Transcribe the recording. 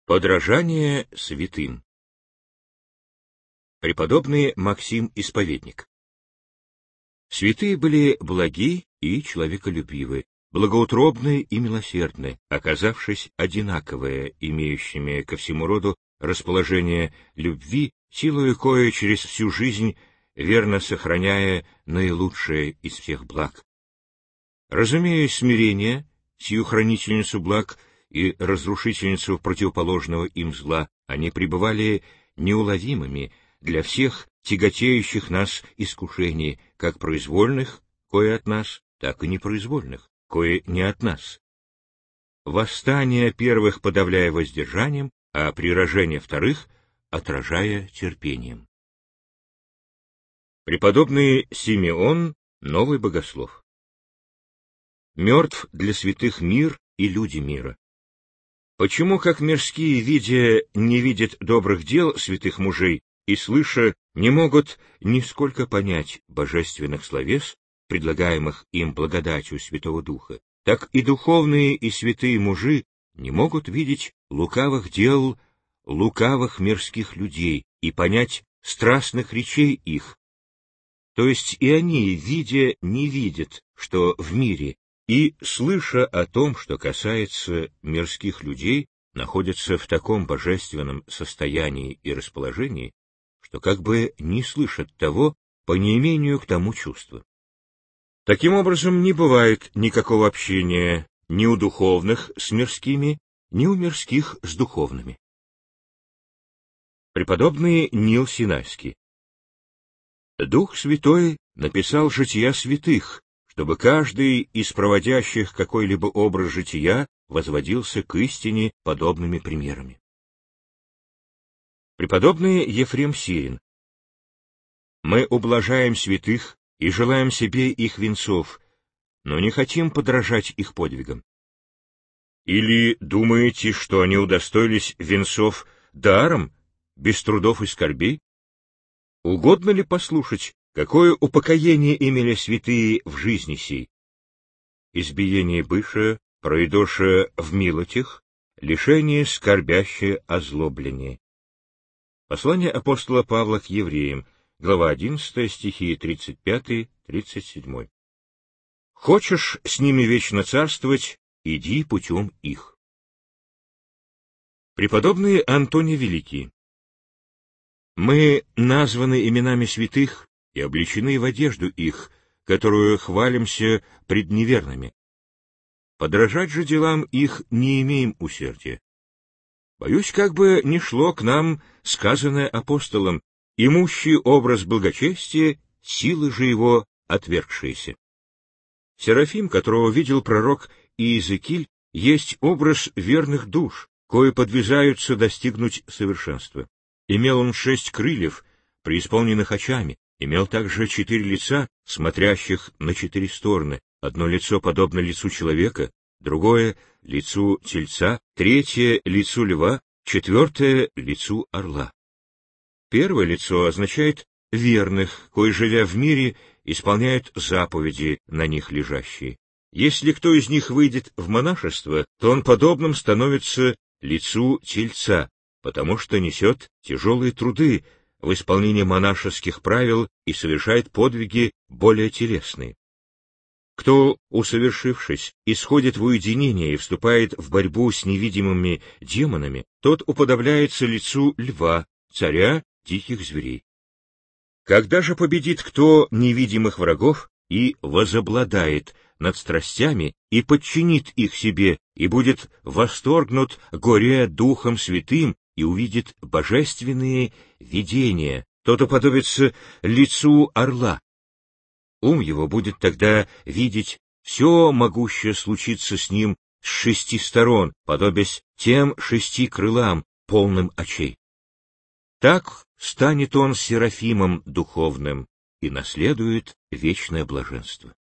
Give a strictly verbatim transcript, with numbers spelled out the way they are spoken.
Подражание святым. Преподобный Максим Исповедник. Святые были благи и человеколюбивы, благоутробны и милосердны, оказавшись одинаковые, имеющими ко всему роду расположение любви, силою кое через всю жизнь верно сохраняя наилучшее из всех благ. Разумея смирение, сию хранительницу благ и разрушительницу противоположного им зла, они пребывали неуловимыми для всех тяготеющих нас искушений, как произвольных, кое от нас, так и непроизвольных, кое не от нас. Восстание первых подавляя воздержанием, а приражение вторых отражая терпением. Преподобный Симеон, новый богослов. Мертв для святых мир и люди мира. Почему, как мирские, видя, не видят добрых дел святых мужей и, слыша, не могут нисколько понять божественных словес, предлагаемых им благодатью Святого Духа, так и духовные и святые мужи не могут видеть лукавых дел лукавых мирских людей и понять страстных речей их. То есть и они, видя, не видят, что в мире, и, слыша о том, что касается мирских людей, находятся в таком божественном состоянии и расположении, что как бы не слышат того по неимению к тому чувства. Таким образом, не бывает никакого общения ни у духовных с мирскими, ни у мирских с духовными. Преподобный Нил Синайский. Дух Святой написал жития святых, чтобы каждый из проводящих какой-либо образ жития возводился к истине подобными примерами. Преподобный Ефрем Сирин. Мы ублажаем святых и желаем себе их венцов, но не хотим подражать их подвигам. Или думаете, что они удостоились венцов даром, без трудов и скорбей? Угодно ли послушать, какое упокоение имели святые в жизни сей? Избиение бывшее, пройдоше в милотях, лишение скорбящее озлобление. Послание апостола Павла к евреям, глава одиннадцатая, стихи тридцать пятый тридцать седьмой. Хочешь с ними вечно царствовать, иди путем их. Преподобный Антоний Великий. Мы названы именами святых и облечены в одежду их, которую хвалимся пред неверными. Подражать же делам их не имеем усердия. Боюсь, как бы не шло к нам сказанное апостолом, имущий образ благочестия, силы же его отвергшиеся. Серафим, которого видел пророк Иезекииль, есть образ верных душ, кои подвязаются достигнуть совершенства. Имел он шесть крыльев, преисполненных очами, имел также четыре лица, смотрящих на четыре стороны, одно лицо подобно лицу человека, другое — лицу тельца, третье — лицу льва, четвертое — лицу орла. Первое лицо означает верных, кои, живя в мире, исполняют заповеди, на них лежащие. Если кто из них выйдет в монашество, то он подобным становится лицу тельца, потому что несет тяжелые труды в исполнении монашеских правил и совершает подвиги более телесные. Кто, усовершившись, исходит в уединение и вступает в борьбу с невидимыми демонами, тот уподобляется лицу льва, царя диких зверей. Когда же победит кто невидимых врагов и возобладает над страстями и подчинит их себе, и будет восторгнут горе Духом Святым, и увидит божественные видения, тот уподобится лицу орла. Ум его будет тогда видеть все могущее случиться с ним с шести сторон, подобясь тем шести крылам, полным очей. Так станет он серафимом духовным и наследует вечное блаженство.